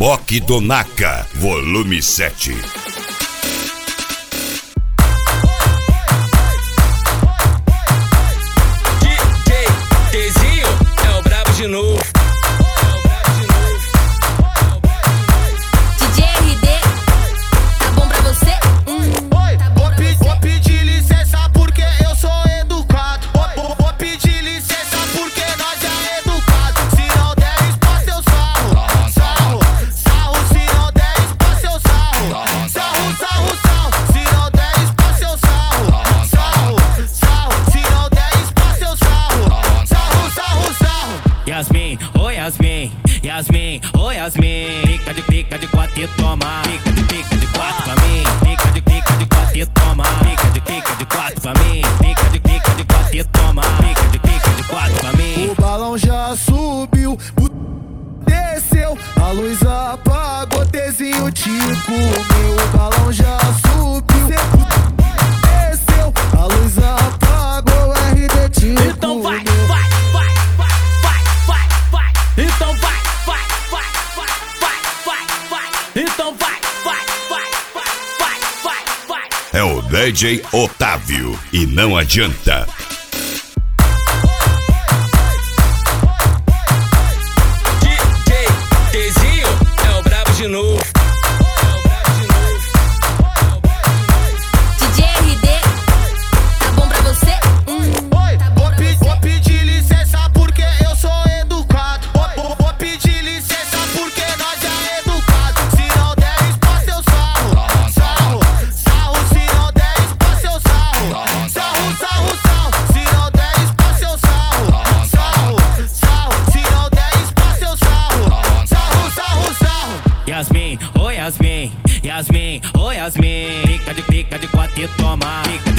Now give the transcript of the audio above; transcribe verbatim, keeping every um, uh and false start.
Reboque do Naka, volume sete. D J Tezinho é o brabo de novo. D J R D, tá bom pra você? Hum, Oi, tá bom vou, pra pe- você? vou pedir licença porque eu sou educado. Vou, vou- vou pedir licença porque nós é educado. Se não der espaço, eu sarro. Sarro, sarro, se não der espaço, eu sarro. Sarro, sarro, sarro, se não der espaço, eu sarro. Sarro, sarro, se não der espaço, eu sarro. Sarro, sarro, sarro. Yasmin, oh Yasmin, Yasmin, oh Yasmin. Pica de pica de quatro e toma. Pica de pica de quatro pra mim. Pica de pica de quatro e toma. Pica de pica de quatro pra mim. Pica de pica de quatro e toma. Pica de pica de quatro pra mim. O balão já subiu, o desceu, a luz apagou, Tezinho te comeu. O balão já subiu, desceu, a luz apagou, o R D te Então vai, comeu. vai, vai, vai, vai, vai, vai. Então vai, vai, vai, vai, vai, vai, vai. Então vai, vai, vai, vai, vai, vai, vai. É o D J Otávio e não adianta. D J Tezinho é o brabo de novo. D J R D, tá bom pra você? Hum, Oi, tá bom vou, pra pe- você? vou pedir licença porque eu sou educado. Vou, vou- vou pedir licença porque nós é educado. Se não der espaço, eu sarro. Sarro, sarro, se não der espaço, eu sarro. Sarro, sarro, sarro, se não der espaço, eu sarro. Sarro, sarro, se não der espaço, eu sarro. Sarro, sarro, sarro. Yasmin, oh Yasmin, Yasmin, oh Yasmin. Pica de pica de quatro e toma. Pica